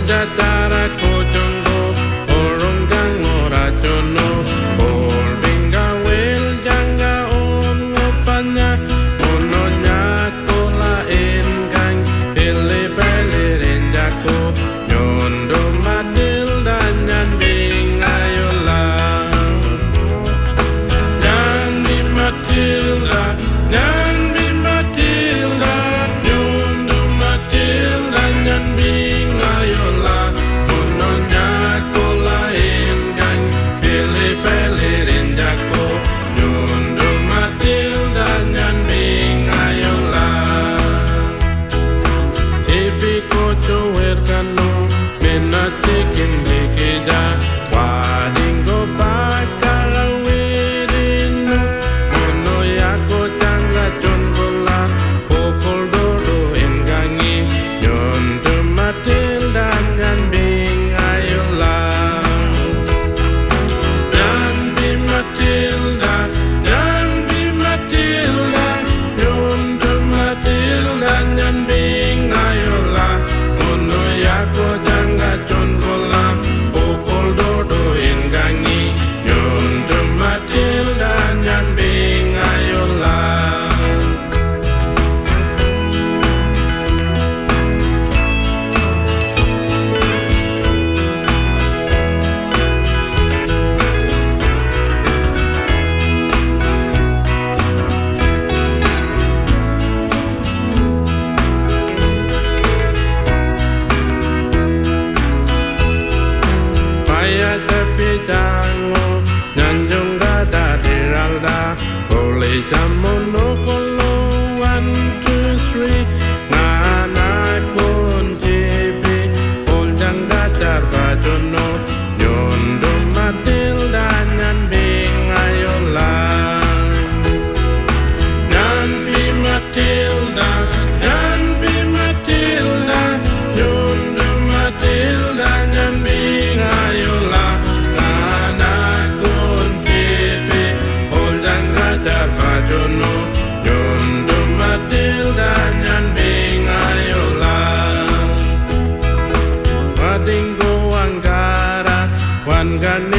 jatara koconggo orong jang ora jono ol bingga wel jangga on ngopanya ono nyako lain kang pele pele renjako nyondo matil dan nyanding ayola nyandi matilda nyandi matilda nyondo matilda nyanding ayola ono nyako lain kang pele pele renjako nyondo matilda nyanding ayola Ebi koco werkano menatikin dikeja wadingo bakala wirinu mono yako tangga congola kokol dodo engangi nyondo matilda nyanding ayola nyandi matilda nyandi matilda nyondo matilda nyanding ayola mono yako tangga congola kokol dodo engangi nyondo matilda nyanding ayola Paya tepi jango nyanjung dada diralda boleh jamono kolo 1, 2, 3 ngana kunjibi oljang dadar bajono nyondo matilda nyanding ayola nyandi matilda nyandi matilda nyondo matilda nyanding ayola ngana kunjibi oljang dadar bajono nyondo matilda nyanding ayola wadingo anggara wangane